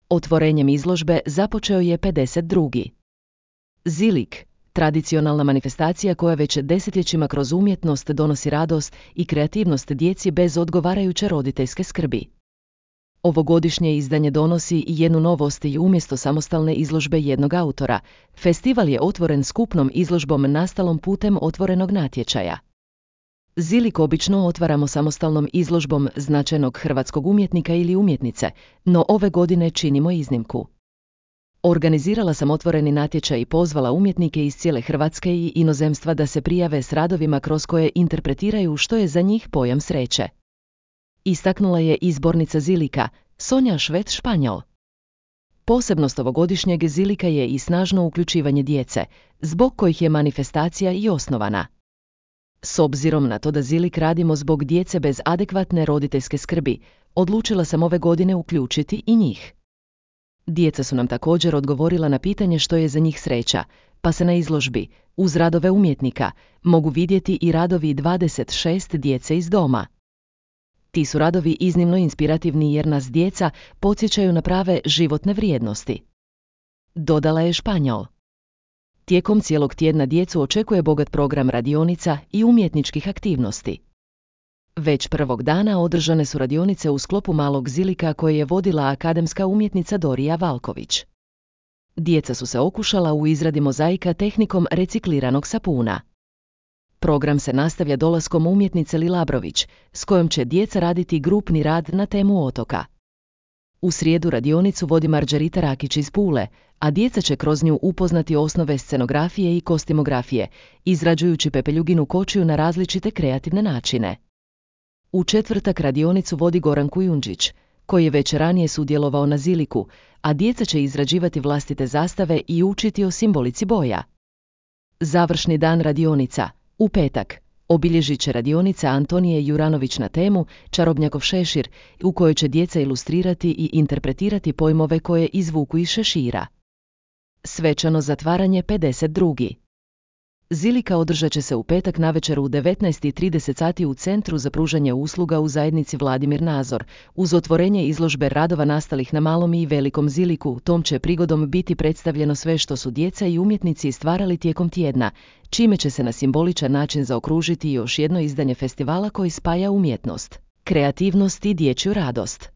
Otvorenjem izložbe započeo je 52. Zilik, tradicionalna manifestacija koja već desetljećima kroz umjetnost donosi radost i kreativnost djeci bez odgovarajuće roditeljske skrbi. Ovogodišnje izdanje donosi i jednu novost i umjesto samostalne izložbe jednog autora, festival je otvoren skupnom izložbom nastalom putem otvorenog natječaja. Zilik obično otvaramo samostalnom izložbom značajnog hrvatskog umjetnika ili umjetnice, no ove godine činimo iznimku. Organizirala sam otvoreni natječaj i pozvala umjetnike iz cijele Hrvatske i inozemstva da se prijave s radovima kroz koje interpretiraju što je za njih pojam sreće. Istaknula je izbornica Zilika, Sonja Španjol. Posebnost ovogodišnjeg Zilika je i snažno uključivanje djece, zbog kojih je manifestacija i osnovana. S obzirom na to da Zilik radimo zbog djece bez adekvatne roditeljske skrbi, odlučila sam ove godine uključiti i njih. Djeca su nam također odgovorila na pitanje što je za njih sreća, pa se na izložbi, uz radove umjetnika, mogu vidjeti i radovi 26 djece iz doma. Ti su radovi iznimno inspirativni jer nas djeca podsjećaju na prave životne vrijednosti. Dodala je Španjol. Tijekom cijelog tjedna djecu očekuje bogat program radionica i umjetničkih aktivnosti. Već prvog dana održane su radionice u sklopu malog Zilika koje je vodila akademska umjetnica Dorija Valković. Djeca su se okušala u izradi mozaika tehnikom recikliranog sapuna. Program se nastavlja dolaskom umjetnice Lilabrović, s kojom će djeca raditi grupni rad na temu otoka. U srijedu radionicu vodi Marđerita Rakić iz Pule, a djeca će kroz nju upoznati osnove scenografije i kostimografije, izrađujući pepeljuginu kočiju na različite kreativne načine. U četvrtak radionicu vodi Goran Kujundžić, koji je već ranije sudjelovao na Ziliku, a djeca će izrađivati vlastite zastave i učiti o simbolici boja. Završni dan radionica, u petak, obilježit će radionica Antonije Juranović na temu Čarobnjakov šešir, u kojoj će djeca ilustrirati i interpretirati pojmove koje izvuku iz šešira. Svečano zatvaranje 52. Zilika održat će se u petak navečer u 19:30 sati u Centru za pružanje usluga u zajednici Vladimir Nazor, uz otvorenje izložbe radova nastalih na Malom i Velikom Ziliku. Tom će prigodom biti predstavljeno sve što su djeca i umjetnici stvarali tijekom tjedna, čime će se na simboličan način zaokružiti još jedno izdanje festivala koji spaja umjetnost, kreativnost i dječju radost.